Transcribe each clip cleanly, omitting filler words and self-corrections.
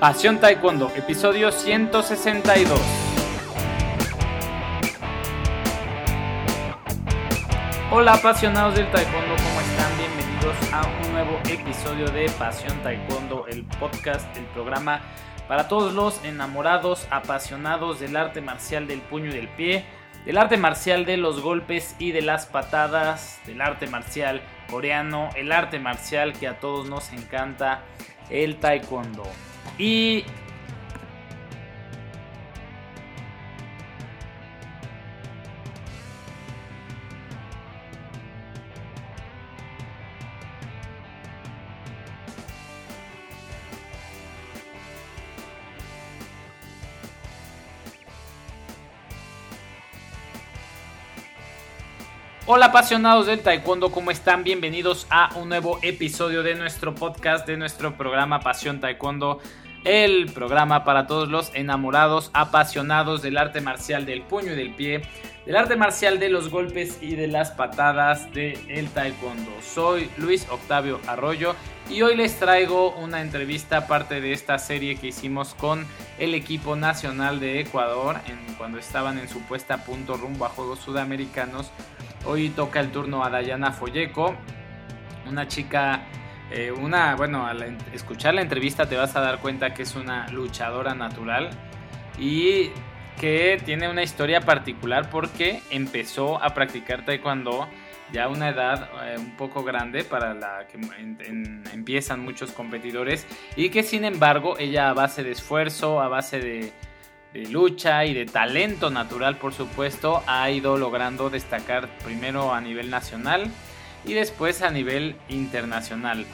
Pasión Taekwondo, episodio 162. Hola apasionados del Taekwondo, ¿cómo están? Bienvenidos a un nuevo episodio de Pasión Taekwondo, el podcast, el programa para todos los enamorados, apasionados del arte marcial del puño y del pie, del arte marcial de los golpes y de las patadas, del arte marcial coreano, el arte marcial que a todos nos encanta, el Taekwondo. Y hola apasionados del Taekwondo, ¿cómo están? Bienvenidos a un nuevo episodio de nuestro podcast, de nuestro programa Pasión Taekwondo, el programa para todos los enamorados, apasionados del arte marcial del puño y del pie, del arte marcial de los golpes y de las patadas del Taekwondo. Soy Luis Octavio Arroyo y hoy les traigo una entrevista, parte de esta serie que hicimos con el equipo nacional de Ecuador cuando estaban en su puesta a punto rumbo a Juegos Sudamericanos. Hoy toca el turno a Dayana Folleco, una chica, al escuchar la entrevista te vas a dar cuenta que es una luchadora natural y que tiene una historia particular porque empezó a practicar taekwondo ya a una edad un poco grande para la que empiezan muchos competidores, y que sin embargo ella, a base de esfuerzo, a base de lucha y de talento natural, por supuesto, ha ido logrando destacar primero a nivel nacional y después a nivel internacional.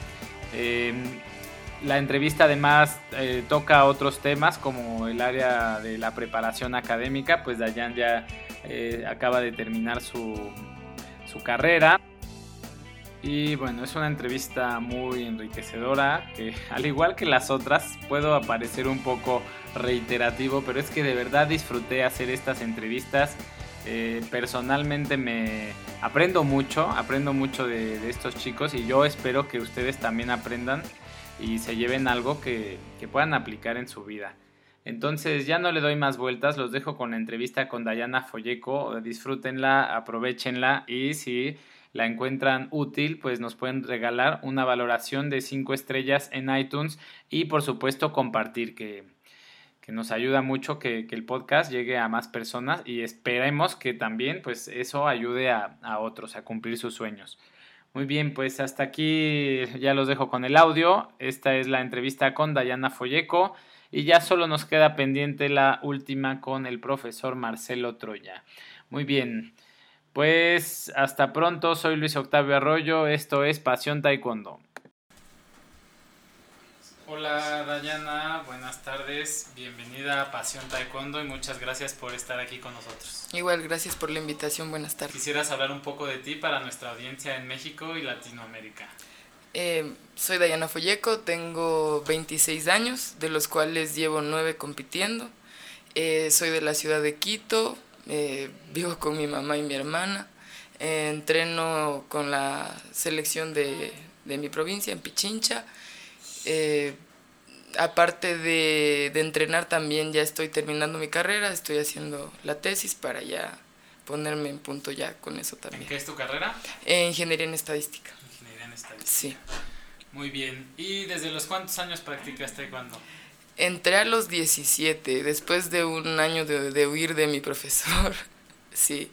La entrevista además toca otros temas como el área de la preparación académica, pues Dayan ya acaba de terminar su carrera. Y bueno, es una entrevista muy enriquecedora que, al igual que las otras, puedo parecer un poco reiterativo, pero es que de verdad disfruté hacer estas entrevistas. Personalmente me aprendo mucho de estos chicos, y yo espero que ustedes también aprendan y se lleven algo que puedan aplicar en su vida. Entonces ya no le doy más vueltas, los dejo con la entrevista con Dayana Folleco. Disfrútenla, aprovechenla, y si la encuentran útil, pues nos pueden regalar una valoración de 5 estrellas en iTunes, y por supuesto compartir, que nos ayuda mucho que el podcast llegue a más personas, y esperemos que también pues eso ayude a otros a cumplir sus sueños. Muy bien, pues hasta aquí ya los dejo con el audio. Esta es la entrevista con Dayana Folleco y ya solo nos queda pendiente la última con el profesor Marcelo Troya. Muy bien, pues hasta pronto. Soy Luis Octavio Arroyo, esto es Pasión Taekwondo. Hola Dayana, buenas tardes, bienvenida a Pasión Taekwondo y muchas gracias por estar aquí con nosotros. Igual, gracias por la invitación, buenas tardes. ¿Quisieras hablar un poco de ti para nuestra audiencia en México y Latinoamérica? Soy Dayana Folleco, tengo 26 años, de los cuales llevo 9 compitiendo. Soy de la ciudad de Quito, vivo con mi mamá y mi hermana. Entreno con la selección de mi provincia, en Pichincha. Aparte de entrenar, también ya estoy terminando mi carrera, estoy haciendo la tesis para ya ponerme en punto ya con eso también. ¿En qué es tu carrera? Ingeniería en estadística. Ingeniería en estadística. Sí. Muy bien. ¿Y desde los cuántos años practicas taekwondo? Entré a los 17, después de un año de huir de mi profesor. Sí.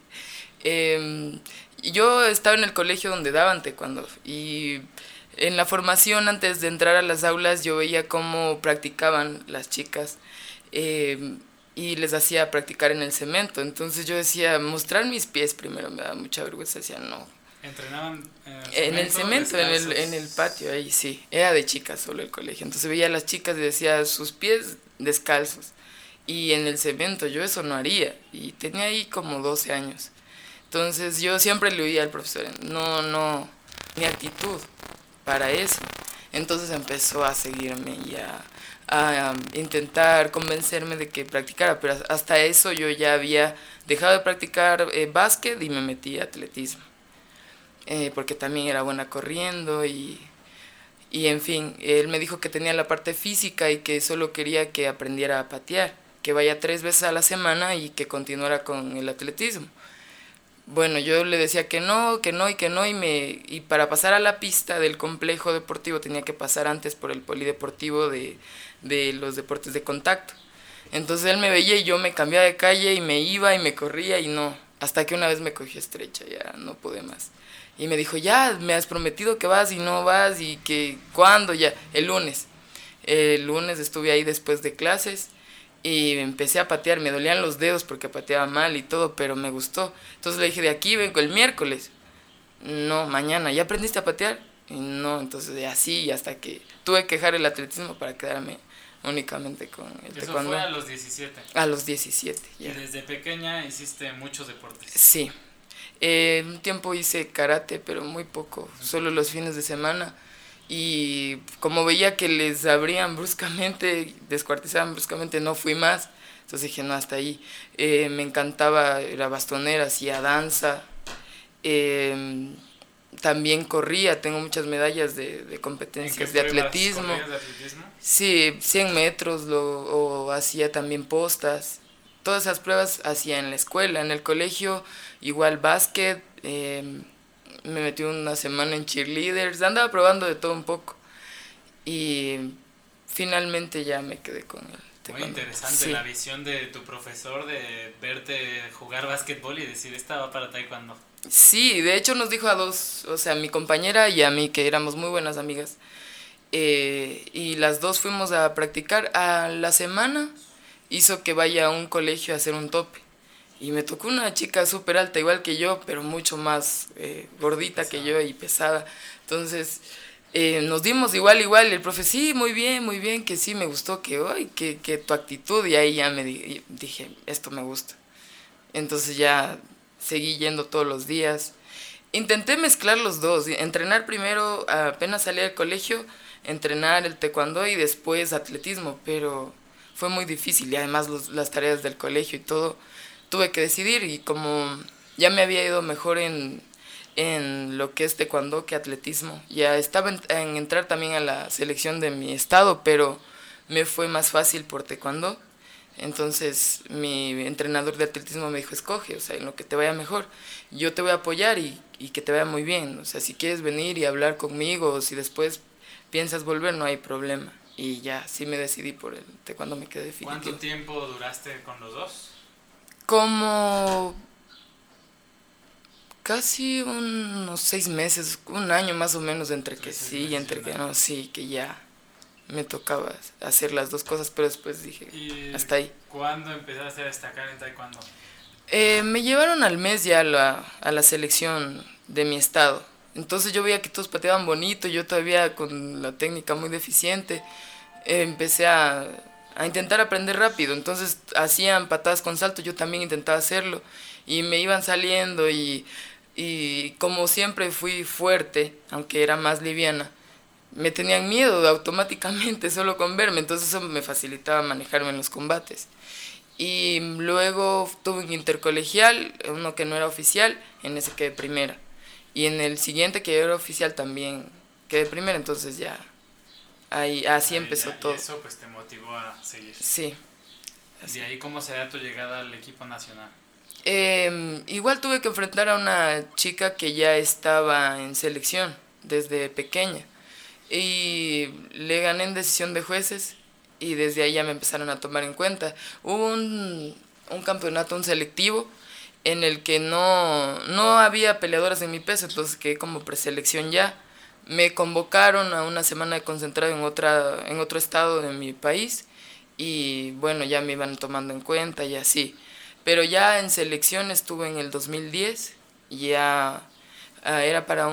Yo estaba en el colegio donde daban taekwondo, y en la formación, antes de entrar a las aulas, yo veía cómo practicaban las chicas, y les hacía practicar en el cemento. Entonces yo decía, mostrar mis pies primero, me daba mucha vergüenza. Decía, no. ¿Entrenaban en el cemento, en el patio, ahí sí. Era de chicas solo el colegio. Entonces veía a las chicas y decía, sus pies descalzos. Y en el cemento yo eso no haría. Y tenía ahí como 12 años. Entonces yo siempre le oía al profesor, no, mi actitud para eso. Entonces empezó a seguirme y a intentar convencerme de que practicara, pero hasta eso yo ya había dejado de practicar básquet y me metí a atletismo, porque también era buena corriendo, y Y en fin, él me dijo que tenía la parte física y que solo quería que aprendiera a patear, que vaya 3 veces a la semana y que continuara con el atletismo. Bueno, yo le decía que no, que no y que no, y para pasar a la pista del complejo deportivo tenía que pasar antes por el polideportivo de los deportes de contacto. Entonces él me veía y yo me cambiaba de calle y me iba y me corría y no, hasta que una vez me cogió estrecha, ya no pude más. Y me dijo, ya, me has prometido que vas y no vas y que, ¿cuándo? Ya, el lunes. El lunes estuve ahí después de clases y empecé a patear, me dolían los dedos porque pateaba mal y todo, pero me gustó. Entonces le dije, de aquí vengo el miércoles. No, mañana, ¿ya aprendiste a patear? Y no, entonces así hasta que tuve que dejar el atletismo para quedarme únicamente con el taekwondo. Eso fue a los 17. A los 17, ya. Y desde pequeña hiciste muchos deportes. Sí. Un tiempo hice karate, pero muy poco, solo los fines de semana. Y como veía que les abrían bruscamente, descuartizaban bruscamente, no fui más. Entonces dije, no, hasta ahí. Me encantaba, era bastonera, hacía danza. También corría, tengo muchas medallas de competencias de atletismo. ¿Corrías de atletismo? Sí, 100 metros, o hacía también postas. Todas esas pruebas hacía en la escuela, en el colegio, igual básquet. Me metí una semana en cheerleaders, andaba probando de todo un poco. Y finalmente ya me quedé con él. Muy interesante, sí. La visión de tu profesor de verte jugar básquetbol y decir, esta va para taekwondo. Sí, de hecho nos dijo a dos, o sea, a mi compañera y a mí, que éramos muy buenas amigas, y las dos fuimos a practicar. A la semana hizo que vaya a un colegio a hacer un tope, y me tocó una chica súper alta, igual que yo, pero mucho más gordita pesada que yo y pesada. Entonces nos dimos igual, el profe, sí, muy bien, que sí, me gustó, que tu actitud, y ahí ya me dije, esto me gusta. Entonces ya seguí yendo todos los días. Intenté mezclar los dos, entrenar primero, apenas salí del colegio, entrenar el taekwondo y después atletismo, pero fue muy difícil y además las tareas del colegio y todo, tuve que decidir, y como ya me había ido mejor en lo que es taekwondo que atletismo, ya estaba en entrar también a la selección de mi estado, pero me fue más fácil por taekwondo. Entonces mi entrenador de atletismo me dijo, escoge, o sea, en lo que te vaya mejor, yo te voy a apoyar y que te vaya muy bien, o sea, si quieres venir y hablar conmigo, o si después piensas volver, no hay problema. Y ya, sí me decidí por el taekwondo, me quedé definitivo. ¿Cuánto tiempo duraste con los dos? Como casi unos 6 meses, un año más o menos, entre que sí y entre que no, sí, que ya me tocaba hacer las dos cosas, pero después dije, hasta ahí. ¿Cuándo empezaste a destacar en taekwondo? Me llevaron al mes ya a la selección de mi estado. Entonces yo veía que todos pateaban bonito, yo todavía con la técnica muy deficiente. Empecé a intentar aprender rápido, entonces hacían patadas con salto, yo también intentaba hacerlo, y me iban saliendo, y como siempre fui fuerte, aunque era más liviana, me tenían miedo automáticamente solo con verme, entonces eso me facilitaba manejarme en los combates. Y luego tuve un intercolegial, uno que no era oficial, en ese quedé primera. Y en el siguiente, que era oficial, también quedé primera, entonces ya, así empezó todo. Y eso pues te motivó a seguir. Sí. ¿De ahí cómo se da tu llegada al equipo nacional? Igual tuve que enfrentar a una chica que ya estaba en selección desde pequeña. Y le gané en decisión de jueces, y desde ahí ya me empezaron a tomar en cuenta. Hubo un campeonato, un selectivo, en el que no había peleadoras en mi peso, entonces quedé como preselección ya. Me convocaron a una semana de concentrado en otro estado de mi país, y bueno, ya me iban tomando en cuenta y así. Pero ya en selección estuve en el 2010, ya era para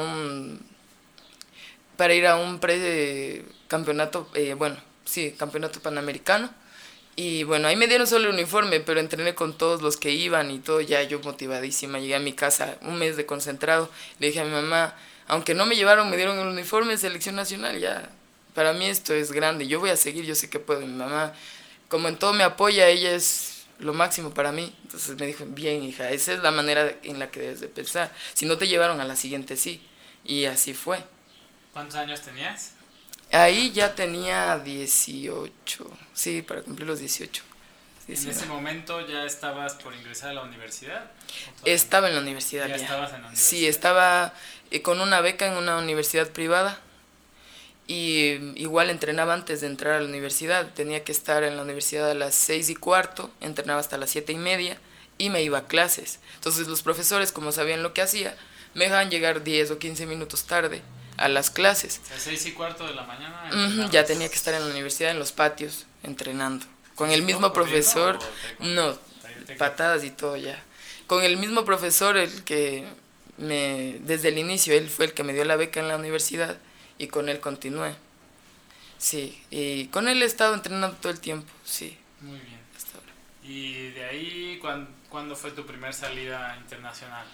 ir a un campeonato, campeonato panamericano. Y bueno, ahí me dieron solo el uniforme, pero entrené con todos los que iban y todo, ya yo motivadísima. Llegué a mi casa, un mes de concentrado, le dije a mi mamá, aunque no me llevaron, me dieron el uniforme de selección nacional, ya, para mí esto es grande, yo voy a seguir, yo sé que puedo. Mi mamá, como en todo me apoya, ella es lo máximo para mí. Entonces me dijo, bien hija, esa es la manera en la que debes de pensar. Si no te llevaron a la siguiente, sí. Y así fue. ¿Cuántos años tenías? Ahí ya tenía 18, sí, para cumplir los 18. ¿En ese momento ya estabas por ingresar a la universidad? Estaba en la universidad ya. ¿Estabas en la universidad? Sí, estaba con una beca en una universidad privada y igual entrenaba antes de entrar a la universidad. Tenía que estar en la universidad a las 6:15, entrenaba hasta las 7:30 y me iba a clases. Entonces los profesores, como sabían lo que hacía, me dejaban llegar 10 o 15 minutos tarde a las clases. O sea, 6:15 de la mañana. Ya tenía que estar en la universidad, en los patios, entrenando. Con el mismo profesor, no, patadas y todo ya. Con el mismo profesor, el que desde el inicio, él fue el que me dio la beca en la universidad y con él continué. Sí, y con él he estado entrenando todo el tiempo, sí. Muy bien. Hasta ahora. Y de ahí, ¿cuándo fue tu primera salida internacional?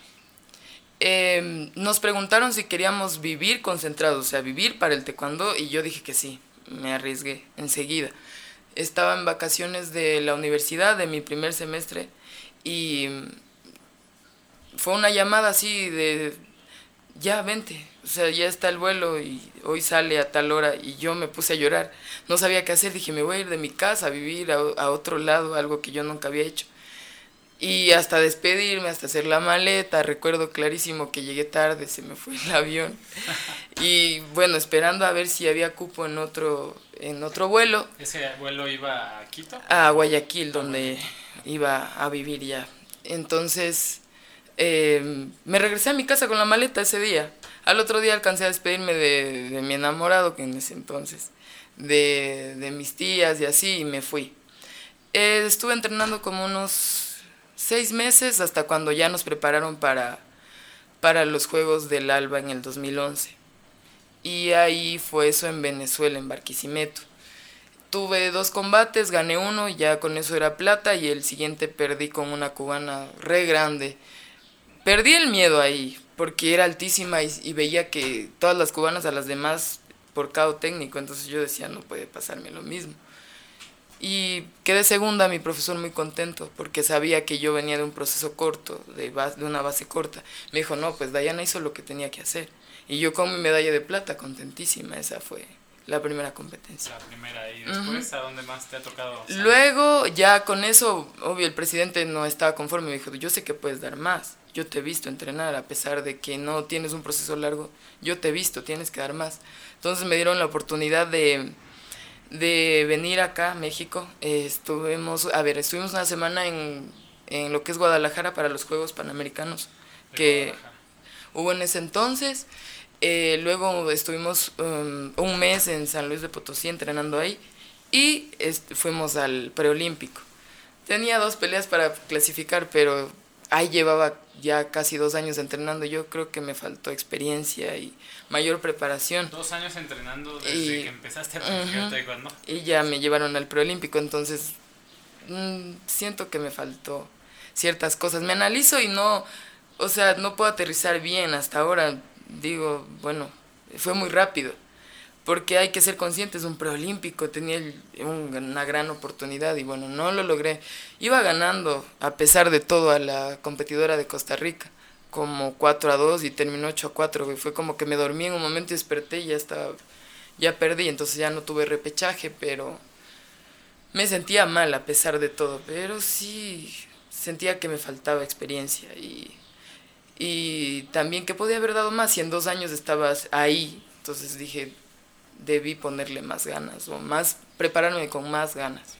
Nos preguntaron si queríamos vivir concentrados, o sea, vivir para el taekwondo, y yo dije que sí, me arriesgué enseguida. Estaba en vacaciones de la universidad, de mi primer semestre, y fue una llamada así de, ya, vente, o sea, ya está el vuelo y hoy sale a tal hora, y yo me puse a llorar. No sabía qué hacer, dije, me voy a ir de mi casa a vivir a otro lado, algo que yo nunca había hecho. Y hasta despedirme, hasta hacer la maleta, recuerdo clarísimo que llegué tarde, se me fue el avión. Y bueno, esperando a ver si había cupo en otro vuelo. ¿Ese vuelo iba a Quito? A Guayaquil, donde iba a vivir ya. Entonces, me regresé a mi casa con la maleta ese día. Al otro día alcancé a despedirme de mi enamorado, que en ese entonces, de mis tías y así, y me fui. Estuve entrenando como unos 6 meses hasta cuando ya nos prepararon para los Juegos del Alba en el 2011. Y ahí fue eso en Venezuela, en Barquisimeto. Tuve 2 combates, gané uno y ya con eso era plata, y el siguiente perdí con una cubana re grande. Perdí el miedo ahí porque era altísima y veía que todas las cubanas a las demás por KO técnico, entonces yo decía, no puede pasarme lo mismo. Y quedé segunda, mi profesor muy contento, porque sabía que yo venía de un proceso corto, de una base corta. Me dijo, no, pues Dayana hizo lo que tenía que hacer. Y yo con mi medalla de plata, contentísima, esa fue la primera competencia. La primera, y después, ¿a dónde más te ha tocado salir? Luego, ya con eso, obvio, el presidente no estaba conforme, me dijo, yo sé que puedes dar más, yo te he visto entrenar, a pesar de que no tienes un proceso largo, yo te he visto, tienes que dar más. Entonces me dieron la oportunidad de venir acá a México. Estuvimos una semana en lo que es Guadalajara para los Juegos Panamericanos que hubo en ese entonces. Luego estuvimos un mes en San Luis de Potosí entrenando ahí y fuimos al preolímpico. Tenía 2 peleas para clasificar, pero ahí llevaba ya casi 2 años entrenando. Yo creo que me faltó experiencia y mayor preparación. 2 años entrenando desde que empezaste a practicar taekwondo. Y ya me llevaron al preolímpico, entonces siento que me faltó ciertas cosas. Me analizo y no puedo aterrizar bien hasta ahora. Digo, bueno, fue muy rápido, porque hay que ser conscientes, un preolímpico, tenía una gran oportunidad y bueno, no lo logré. Iba ganando, a pesar de todo, a la competidora de Costa Rica, como 4-2 y terminó 8-4, y fue como que me dormí en un momento y desperté y ya perdí, entonces ya no tuve repechaje, pero me sentía mal a pesar de todo, pero sí sentía que me faltaba experiencia y también que podía haber dado más, si en 2 años estabas ahí, entonces dije, debí ponerle más ganas o prepararme con más ganas.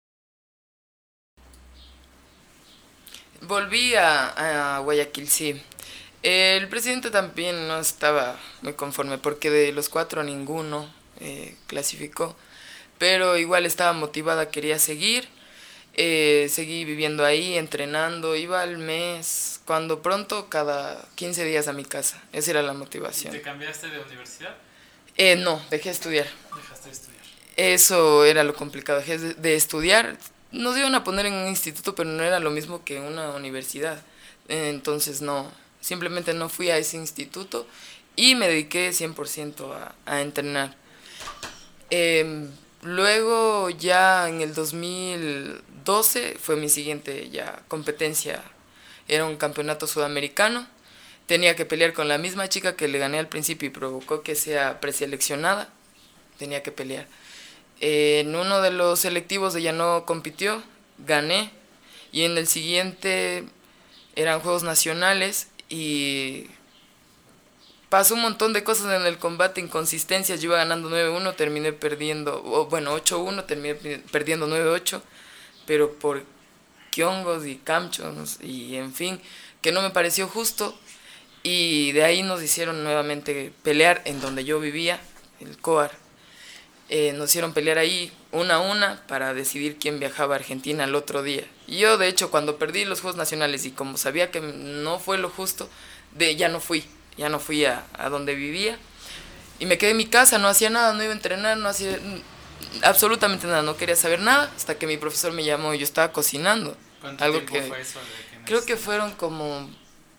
Volví a Guayaquil, sí. El presidente también no estaba muy conforme porque de los 4 ninguno clasificó, pero igual estaba motivada, quería seguir. Seguí viviendo ahí, entrenando, iba al mes, cuando pronto, cada 15 días a mi casa. Esa era la motivación. ¿Te cambiaste de universidad? No, dejé de estudiar. Dejaste de estudiar. Eso era lo complicado, dejé de estudiar. Nos iban a poner en un instituto, pero no era lo mismo que una universidad. Entonces no, simplemente no fui a ese instituto y me dediqué 100% a entrenar. Luego ya en el 2012 fue mi siguiente ya competencia, era un campeonato sudamericano, tenía que pelear con la misma chica que le gané al principio y provocó que sea preseleccionada, tenía que pelear. En uno de los selectivos ella no compitió, gané, y en el siguiente eran Juegos Nacionales y pasó un montón de cosas en el combate, inconsistencias. Yo iba ganando 9-1, terminé perdiendo, 8-1, terminé perdiendo 9-8, pero por quiongos y camchos y en fin, que no me pareció justo. Y de ahí nos hicieron nuevamente pelear en donde yo vivía, el COAR. Nos hicieron pelear ahí 1-1 para decidir quién viajaba a Argentina el otro día. Y yo, de hecho, cuando perdí los Juegos Nacionales y como sabía que no fue lo justo, ya no fui a donde vivía. Y me quedé en mi casa, no hacía nada, no iba a entrenar, no hacía absolutamente nada, no quería saber nada, hasta que mi profesor me llamó y yo estaba cocinando. ¿Cuánto tiempo fue eso? Creo que fueron como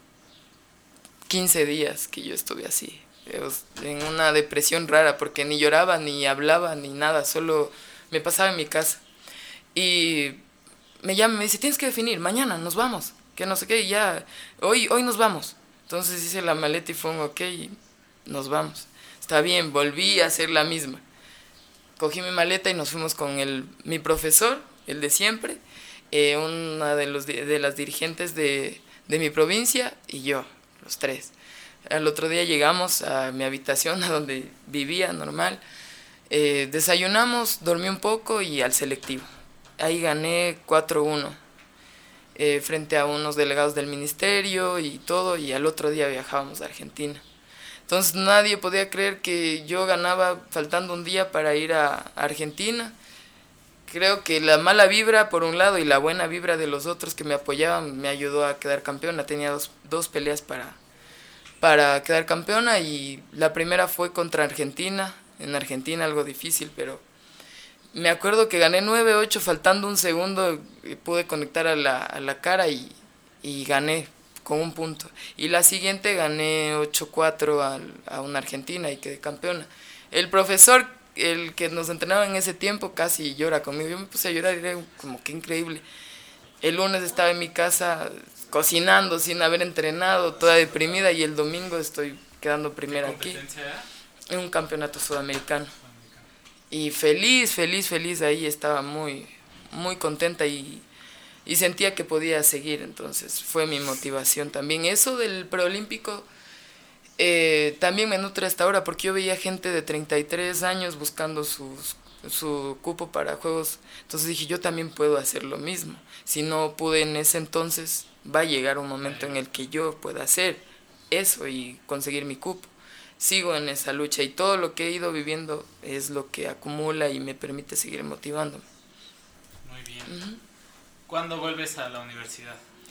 15 días que yo estuve así, en una depresión rara, porque ni lloraba, ni hablaba, ni nada, solo me pasaba en mi casa. Y me llama y me dice, tienes que definir, mañana nos vamos, que no sé qué, y ya, hoy nos vamos. Entonces hice la maleta y fue un ok, y nos vamos. Está bien, volví a hacer la misma. Cogí mi maleta y nos fuimos con mi profesor, el de siempre, una de las dirigentes de mi provincia y yo, los tres. Al otro día llegamos a mi habitación, a donde vivía, normal. Desayunamos, dormí un poco y al selectivo. Ahí gané 4-1 frente a unos delegados del ministerio y todo, y al otro día viajábamos a Argentina. Entonces nadie podía creer que yo ganaba faltando un día para ir a Argentina. Creo que la mala vibra por un lado y la buena vibra de los otros que me apoyaban me ayudó a quedar campeona. Tenía dos peleas para quedar campeona, y la primera fue contra Argentina. En Argentina algo difícil, pero me acuerdo que gané 9-8, faltando un segundo pude conectar a la cara y gané con un punto. Y la siguiente gané 8-4 a una argentina y quedé campeona. El profesor, el que nos entrenaba en ese tiempo, casi llora conmigo. Yo me puse a llorar y era como que increíble. El lunes estaba en mi casa cocinando sin haber entrenado, toda deprimida, y el domingo estoy quedando primera aquí. ¿Qué competencia era? En un campeonato sudamericano. Y feliz, ahí estaba muy, muy contenta y sentía que podía seguir, entonces fue mi motivación también. Eso del preolímpico también me nutre hasta ahora, porque yo veía gente de 33 años buscando su cupo para Juegos, entonces dije, yo también puedo hacer lo mismo. Si no pude en ese entonces, va a llegar un momento en el que yo pueda hacer eso y conseguir mi cupo. Sigo en esa lucha y todo lo que he ido viviendo es lo que acumula y me permite seguir motivándome. Muy bien. Uh-huh. ¿Cuándo vuelves a la universidad?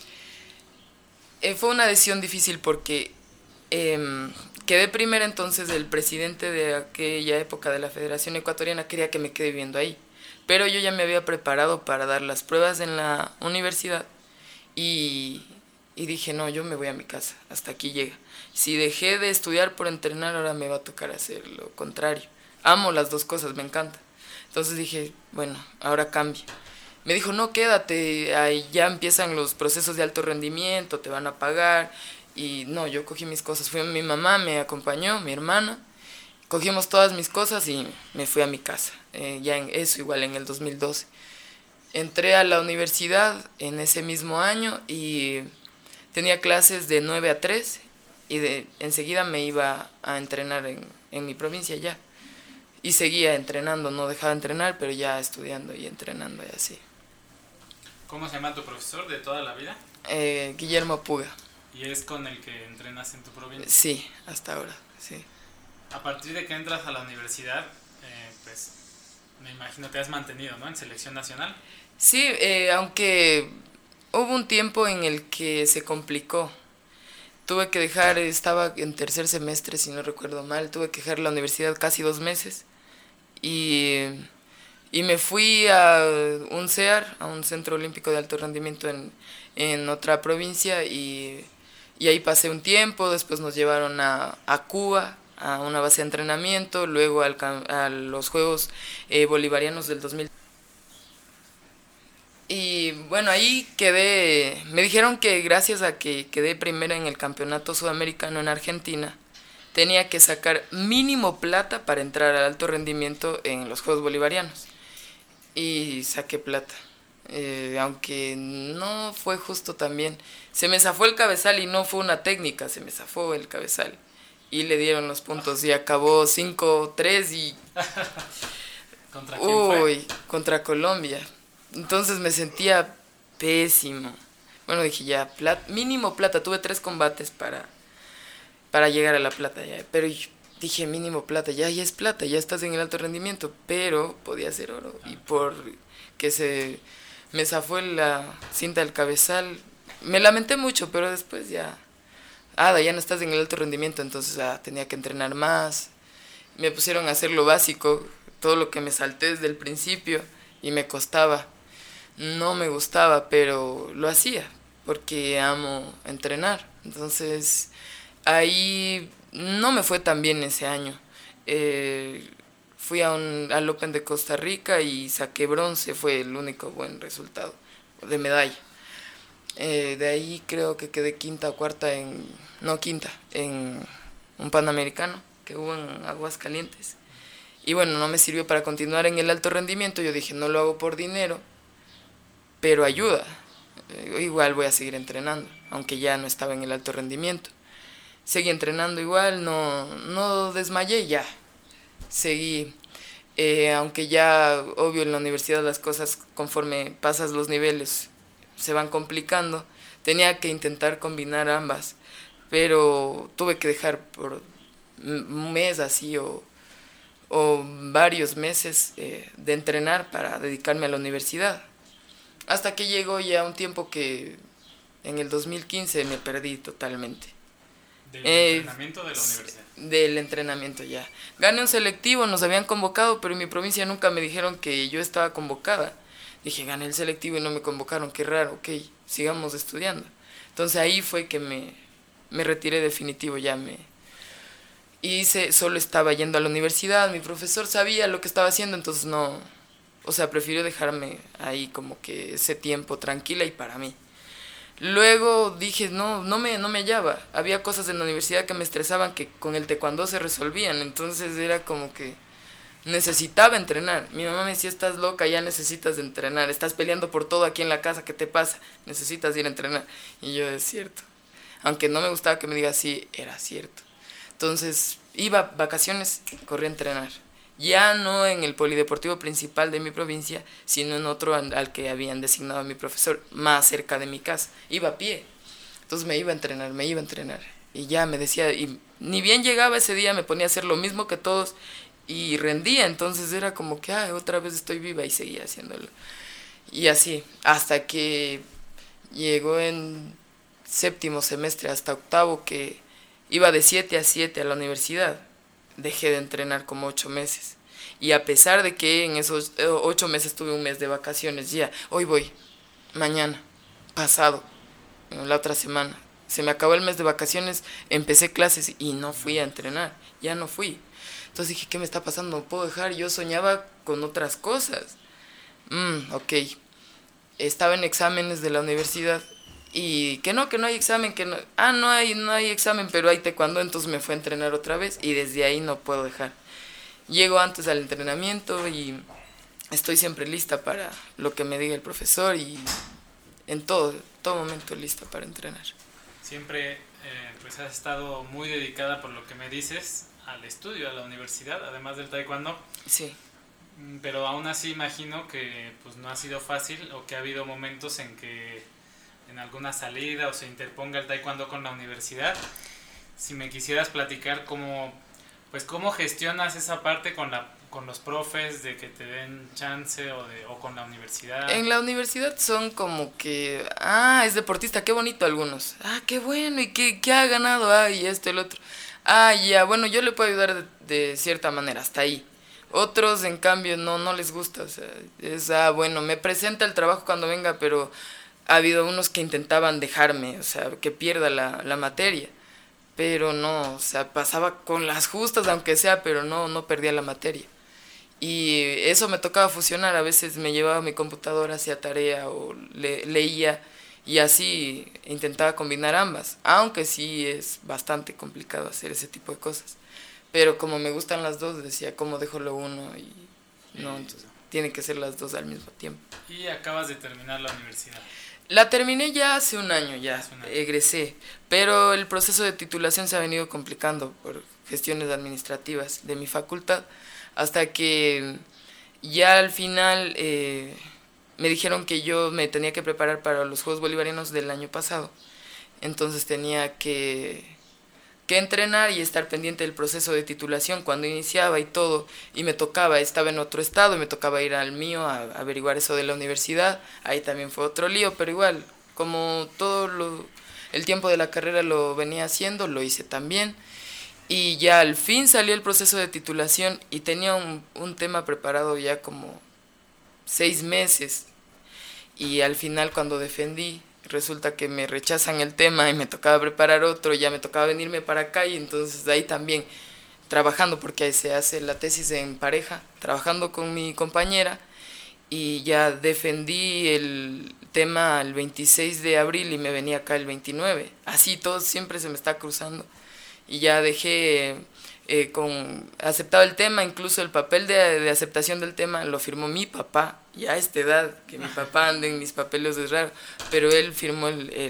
Fue una decisión difícil porque quedé primera, entonces el presidente de aquella época de la Federación Ecuatoriana quería que me quede viviendo ahí. Pero yo ya me había preparado para dar las pruebas en la universidad y dije, no, yo me voy a mi casa, hasta aquí llega. Si dejé de estudiar por entrenar, ahora me va a tocar hacer lo contrario. Amo las dos cosas, me encanta. Entonces dije, bueno, ahora cambio. Me dijo, no, quédate, ahí ya empiezan los procesos de alto rendimiento, te van a pagar. Y no, yo cogí mis cosas, mi mamá me acompañó, mi hermana, cogimos todas mis cosas y me fui a mi casa, ya en eso igual en el 2012. Entré a la universidad en ese mismo año y tenía clases de 9 a 3 y enseguida me iba a entrenar en mi provincia ya. Y seguía entrenando, no dejaba de entrenar, pero ya estudiando y entrenando y así. ¿Cómo se llama tu profesor de toda la vida? Guillermo Puga. ¿Y es con el que entrenas en tu provincia? Sí, hasta ahora, sí. A partir de que entras a la universidad, pues me imagino te has mantenido, ¿no? En selección nacional. Sí, aunque hubo un tiempo en el que se complicó. Tuve que dejar, estaba en tercer semestre, si no recuerdo mal, tuve que dejar la universidad casi 2 meses. Y me fui a un CEAR, a un Centro Olímpico de Alto Rendimiento en otra provincia, y ahí pasé un tiempo. Después nos llevaron a Cuba, a una base de entrenamiento, luego a los Juegos Bolivarianos del 2000. Y bueno, ahí quedé. Me dijeron que gracias a que quedé primera en el campeonato sudamericano en Argentina, tenía que sacar mínimo plata para entrar al alto rendimiento en los Juegos Bolivarianos. Y saqué plata. Aunque no fue justo también. Se me zafó el cabezal y no fue una técnica, se me zafó el cabezal. Y le dieron los puntos y acabó 5-3 y... ¿Contra quién fue? Contra Colombia. Entonces me sentía pésimo. Bueno, dije ya, mínimo plata. Tuve 3 combates para llegar a la plata ya. Pero dije mínimo plata, ya es plata, ya estás en el alto rendimiento. Pero podía ser oro. Y por que me zafó la cinta del cabezal, me lamenté mucho, pero después ya no estás en el alto rendimiento, entonces tenía que entrenar más. Me pusieron a hacer lo básico, todo lo que me salté desde el principio y me costaba. No me gustaba, pero lo hacía porque amo entrenar. Entonces ahí no me fue tan bien ese año. Fui al Open de Costa Rica y saqué bronce, fue el único buen resultado de medalla. De ahí creo que quedé quinta o cuarta en un Panamericano que hubo en Aguascalientes. Y bueno, no me sirvió para continuar en el alto rendimiento. Yo dije, no lo hago por dinero, pero ayuda. Igual voy a seguir entrenando, aunque ya no estaba en el alto rendimiento. Seguí entrenando igual, no desmayé ya. Seguí, aunque ya, obvio, en la universidad las cosas, conforme pasas los niveles, se van complicando. Tenía que intentar combinar ambas, pero tuve que dejar por un mes así o varios meses de entrenar para dedicarme a la universidad. Hasta que llegó ya un tiempo que en el 2015 me perdí totalmente. ¿Del entrenamiento de la universidad? Del entrenamiento ya. Gané un selectivo, nos habían convocado, pero en mi provincia nunca me dijeron que yo estaba convocada. Dije, gané el selectivo y no me convocaron, qué raro, ok, sigamos estudiando. Entonces ahí fue que me retiré definitivo, solo estaba yendo a la universidad, mi profesor sabía lo que estaba haciendo, entonces prefirió dejarme ahí como que ese tiempo tranquila y para mí. Luego dije, no me hallaba. Había cosas en la universidad que me estresaban que con el taekwondo se resolvían. Entonces era como que necesitaba entrenar. Mi mamá me decía, estás loca, ya necesitas entrenar. Estás peleando por todo aquí en la casa, ¿qué te pasa? Necesitas ir a entrenar. Y yo, es cierto. Aunque no me gustaba que me diga así, era cierto. Entonces iba vacaciones, corrí a entrenar. Ya no en el polideportivo principal de mi provincia, sino en otro al que habían designado a mi profesor, más cerca de mi casa. Iba a pie. Entonces me iba a entrenar. Y ya me decía, y ni bien llegaba ese día, me ponía a hacer lo mismo que todos y rendía. Entonces era como que, otra vez estoy viva y seguía haciéndolo. Y así, hasta que llegó en 7º semestre hasta 8º, que iba de 7 a 7 a la universidad. Dejé de entrenar como 8 meses. Y a pesar de que en esos 8 meses tuve un mes de vacaciones, ya, hoy voy, mañana, pasado, la otra semana. Se me acabó el mes de vacaciones, empecé clases y no fui a entrenar, ya no fui. Entonces dije, ¿qué me está pasando? No puedo dejar, yo soñaba con otras cosas. Ok, estaba en exámenes de la universidad. Y que no hay examen, no hay examen, pero hay taekwondo, entonces me fue a entrenar otra vez y desde ahí no puedo dejar. Llego antes al entrenamiento y estoy siempre lista para lo que me diga el profesor y en todo momento lista para entrenar. Siempre pues has estado muy dedicada, por lo que me dices, al estudio, a la universidad, además del taekwondo. Sí. Pero aún así imagino que pues no ha sido fácil o que ha habido momentos en que en alguna salida o se interponga el taekwondo con la universidad. Si me quisieras platicar cómo gestionas esa parte con los profes, de que te den chance o con la universidad. En la universidad son como que, es deportista, qué bonito algunos. Qué bueno, y qué ha ganado, y esto, el otro. Ya, bueno, yo le puedo ayudar de cierta manera, hasta ahí. Otros, en cambio, no les gusta, o sea, es, bueno, me presenta el trabajo cuando venga, pero ha habido unos que intentaban dejarme, o sea, que pierda la materia, pero no, o sea, pasaba con las justas, aunque sea, pero no perdía la materia. Y eso me tocaba fusionar, a veces me llevaba mi computadora, hacía tarea o leía, y así intentaba combinar ambas, aunque sí es bastante complicado hacer ese tipo de cosas. Pero como me gustan las dos, decía, ¿cómo dejo lo uno? Y no, entonces tienen que ser las dos al mismo tiempo. Y acabas de terminar la universidad. La terminé ya hace un año, egresé, pero el proceso de titulación se ha venido complicando por gestiones administrativas de mi facultad, hasta que ya al final me dijeron que yo me tenía que preparar para los Juegos Bolivarianos del año pasado, entonces tenía que entrenar y estar pendiente del proceso de titulación cuando iniciaba y todo, y me tocaba, estaba en otro estado y me tocaba ir al mío a averiguar eso de la universidad, ahí también fue otro lío, pero igual, como el tiempo de la carrera lo venía haciendo, lo hice también, y ya al fin salió el proceso de titulación y tenía un tema preparado ya como 6 meses, y al final cuando defendí, resulta que me rechazan el tema y me tocaba preparar otro, ya me tocaba venirme para acá y entonces de ahí también trabajando, porque ahí se hace la tesis en pareja, trabajando con mi compañera, y ya defendí el tema el 26 de abril y me venía acá el 29, así todo siempre se me está cruzando, y ya dejé aceptado el tema, incluso el papel de aceptación del tema lo firmó mi papá, ya a esta edad, que mi papá ande en mis papeles es raro, pero él firmó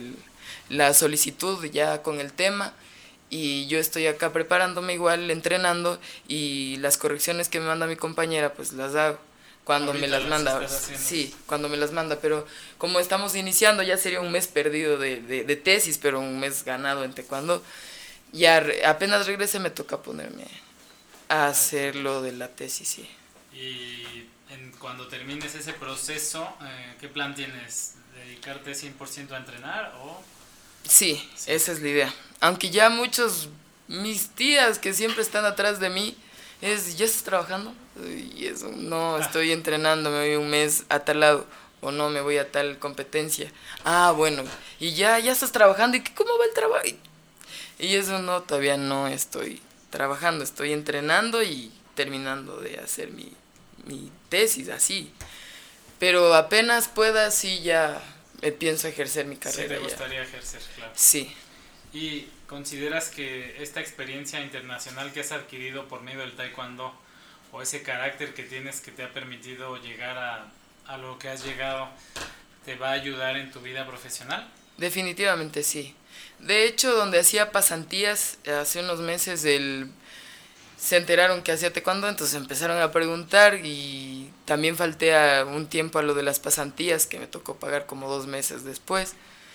la solicitud ya con el tema, y yo estoy acá preparándome igual, entrenando, y las correcciones que me manda mi compañera pues las hago cuando me las manda, sí, cuando me las manda, pero como estamos iniciando ya sería un mes perdido de tesis, pero un mes ganado en taekwondo. Ya apenas regrese me toca ponerme a hacer lo de la tesis, sí. Y cuando termines ese proceso, ¿qué plan tienes? ¿Dedicarte 100% a entrenar o...? Sí, esa es la idea. Aunque ya mis tías que siempre están atrás de mí, ¿ya estás trabajando? Y eso, no, estoy entrenando, me voy un mes a tal lado, o no, me voy a tal competencia. Ah, bueno, y ya estás trabajando, ¿y cómo va el trabajo? Y eso no, todavía no estoy trabajando, estoy entrenando y terminando de hacer mi tesis, así. Pero apenas pueda, sí, ya pienso ejercer mi carrera. Sí, te gustaría ejercer, claro. Sí. ¿Y consideras que esta experiencia internacional que has adquirido por medio del taekwondo, o ese carácter que tienes que te ha permitido llegar a lo que has llegado, te va a ayudar en tu vida profesional? Definitivamente sí. De hecho, donde hacía pasantías, hace unos meses se enteraron que hacía taekwondo, entonces empezaron a preguntar, y también falté un tiempo a lo de las pasantías, que me tocó pagar como 2 meses después.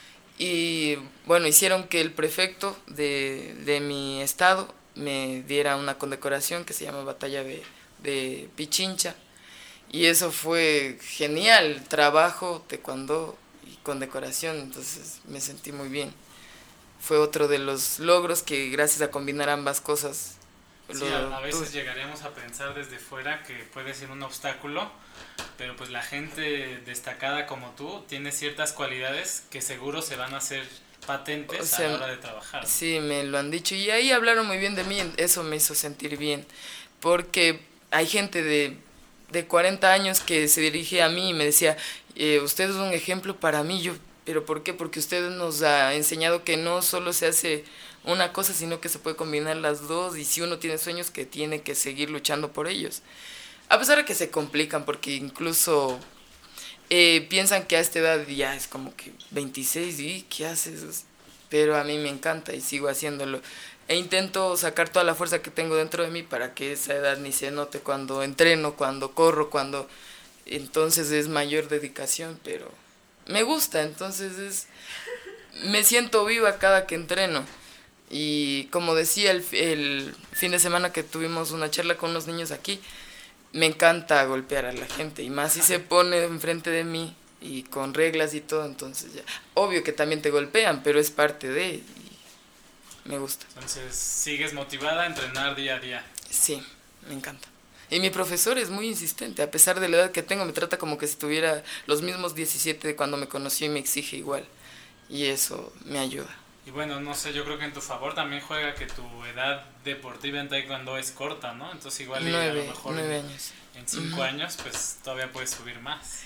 Y bueno, hicieron que el prefecto de mi estado me diera una condecoración que se llama Batalla de Pichincha. Y eso fue genial, trabajo, taekwondo y condecoración, entonces me sentí muy bien. Fue otro de los logros que gracias a combinar ambas cosas. Sí, a veces llegaríamos a pensar desde fuera que puede ser un obstáculo, pero pues la gente destacada como tú tiene ciertas cualidades que seguro se van a hacer patentes, o sea, a la hora de trabajar, ¿no? Sí, me lo han dicho, y ahí hablaron muy bien de mí, eso me hizo sentir bien, porque hay gente de 40 años que se dirige a mí y me decía, usted es un ejemplo para mí. Yo, ¿pero por qué? Porque usted nos ha enseñado que no solo se hace una cosa, sino que se puede combinar las dos, y si uno tiene sueños, que tiene que seguir luchando por ellos. A pesar de que se complican, porque incluso piensan que a esta edad ya es como que 26, ¿y qué haces? Pero a mí me encanta y sigo haciéndolo. E intento sacar toda la fuerza que tengo dentro de mí para que esa edad ni se note cuando entreno, cuando corro, entonces es mayor dedicación, pero me gusta, entonces me siento viva cada que entreno. Y como decía el fin de semana que tuvimos una charla con unos niños aquí, me encanta golpear a la gente, y más si se pone enfrente de mí y con reglas y todo, entonces ya, obvio que también te golpean, pero es parte de, y me gusta. Entonces, ¿sigues motivada a entrenar día a día? Sí, me encanta. Y mi profesor es muy insistente, a pesar de la edad que tengo, me trata como que si tuviera los mismos 17 de cuando me conoció, y me exige igual, y eso me ayuda. Y bueno, no sé, yo creo que en tu favor también juega que tu edad deportiva en taekwondo es corta, ¿no? Entonces igual 9 a lo mejor 9 años. en 5 años pues todavía puedes subir más.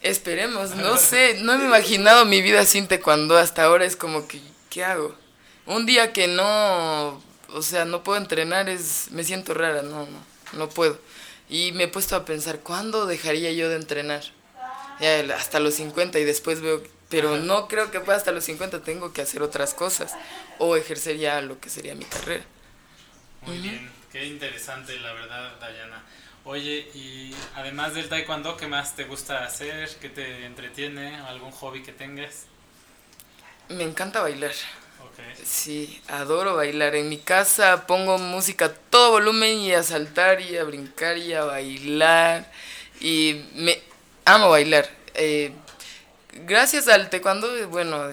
Esperemos, no sé, no me he imaginado mi vida sin taekwondo. Hasta ahora es como que, ¿qué hago? Un día que no, o sea, no puedo entrenar, me siento rara, no puedo. Y me he puesto a pensar, ¿cuándo dejaría yo de entrenar? Ya, hasta los 50 y después veo, pero no creo que pueda hasta los 50, tengo que hacer otras cosas o ejercer ya lo que sería mi carrera. Muy bien, qué interesante la verdad, Dayana. Oye, y además del taekwondo, ¿qué más te gusta hacer? ¿Qué te entretiene? ¿Algún hobby que tengas? Me encanta bailar. Okay. Sí, adoro bailar. En mi casa pongo música a todo volumen y a saltar y a brincar y a bailar. Y me amo bailar. Gracias al taekwondo, bueno,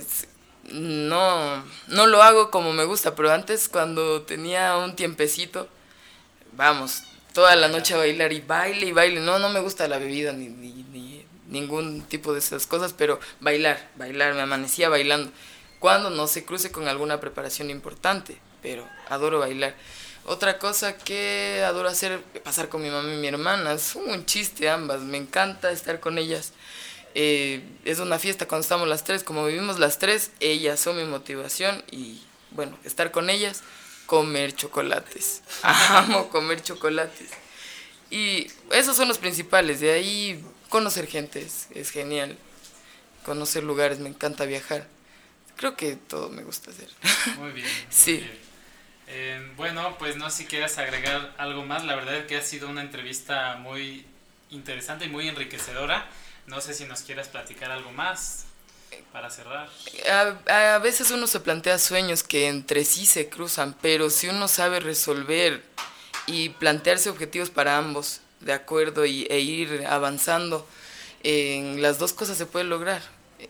no lo hago como me gusta, pero antes cuando tenía un tiempecito, vamos, toda la noche a bailar y baile y baile. No me gusta la bebida ni ningún tipo de esas cosas, pero bailar, me amanecía bailando. Cuando no se cruce con alguna preparación importante, pero adoro bailar. Otra cosa que adoro hacer, pasar con mi mamá y mi hermana, es un chiste ambas, me encanta estar con ellas. Es una fiesta cuando estamos las tres, como vivimos las tres, ellas son mi motivación y bueno, estar con ellas, comer chocolates. Amo comer chocolates. Y esos son los principales, de ahí conocer gente es genial, conocer lugares, me encanta viajar. Creo que todo me gusta hacer. Muy bien. Sí. Muy bien. Bueno, pues no sé si quieras agregar algo más. La verdad es que ha sido una entrevista muy interesante y muy enriquecedora. No sé si nos quieras platicar algo más para cerrar. A veces uno se plantea sueños que entre sí se cruzan, pero si uno sabe resolver y plantearse objetivos para ambos, de acuerdo, e ir avanzando, en las dos cosas se puede lograr.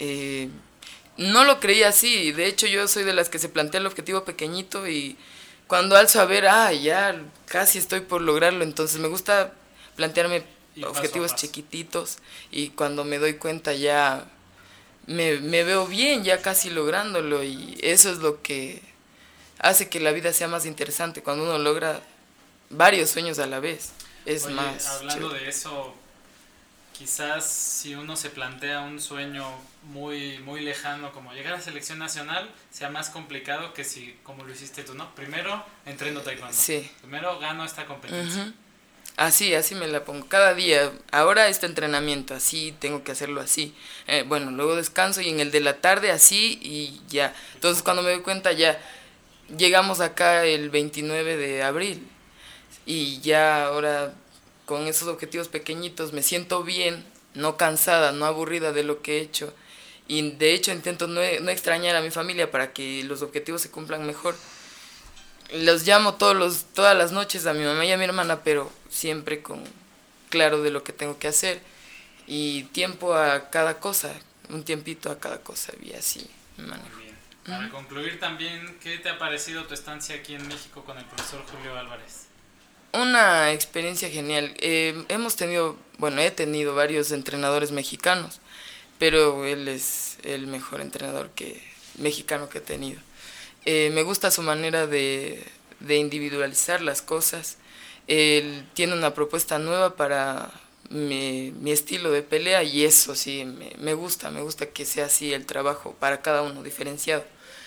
No lo creía así, de hecho yo soy de las que se plantea el objetivo pequeñito y cuando alzo a ver, ya casi estoy por lograrlo, entonces me gusta plantearme objetivos chiquititos y cuando me doy cuenta ya me veo bien, ya casi lográndolo y eso es lo que hace que la vida sea más interesante, cuando uno logra varios sueños a la vez. Oye, más hablando chévere de eso, quizás si uno se plantea un sueño muy, muy lejano como llegar a selección nacional, sea más complicado que si, como lo hiciste tú, ¿no? Primero entreno taekwondo. Sí. Primero gano esta competencia. Uh-huh. Así me la pongo. Cada día, ahora este entrenamiento, así tengo que hacerlo así. Bueno, luego descanso y en el de la tarde así y ya. Entonces cuando me doy cuenta ya llegamos acá el 29 de abril y ya ahora con esos objetivos pequeñitos me siento bien, no cansada, no aburrida de lo que he hecho. Y de hecho intento no extrañar a mi familia para que los objetivos se cumplan mejor. Los llamo todas las noches a mi mamá y a mi hermana, pero siempre con claro de lo que tengo que hacer. Y tiempo a cada cosa, un tiempito a cada cosa y así me manejo. Muy bien. Para concluir también, ¿qué te ha parecido tu estancia aquí en México con el profesor Julio Álvarez? Una experiencia genial. He tenido varios entrenadores mexicanos, pero él es el mejor entrenador mexicano que he tenido. Me gusta su manera de individualizar las cosas. Él tiene una propuesta nueva para mi estilo de pelea y eso sí, me gusta que sea así el trabajo para cada uno diferenciado.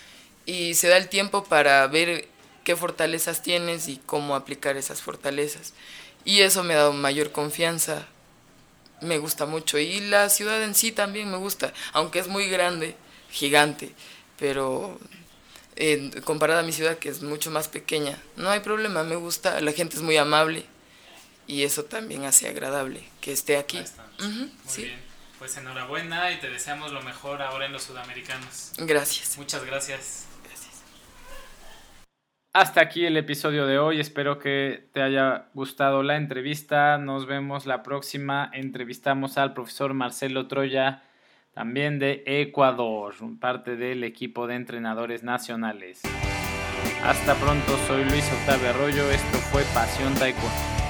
Y se da el tiempo para ver qué fortalezas tienes y cómo aplicar esas fortalezas. Y eso me ha dado mayor confianza, me gusta mucho. Y la ciudad en sí también me gusta, aunque es muy grande, gigante, pero comparada a mi ciudad que es mucho más pequeña, no hay problema, me gusta, la gente es muy amable y eso también hace agradable que esté aquí. Muy bien, pues enhorabuena y te deseamos lo mejor ahora en los sudamericanos. Gracias. Muchas gracias. Hasta aquí el episodio de hoy, espero que te haya gustado la entrevista, nos vemos la próxima, entrevistamos al profesor Marcelo Troya, también de Ecuador, parte del equipo de entrenadores nacionales. Hasta pronto, soy Luis Octavio Arroyo, esto fue Pasión Taekwondo.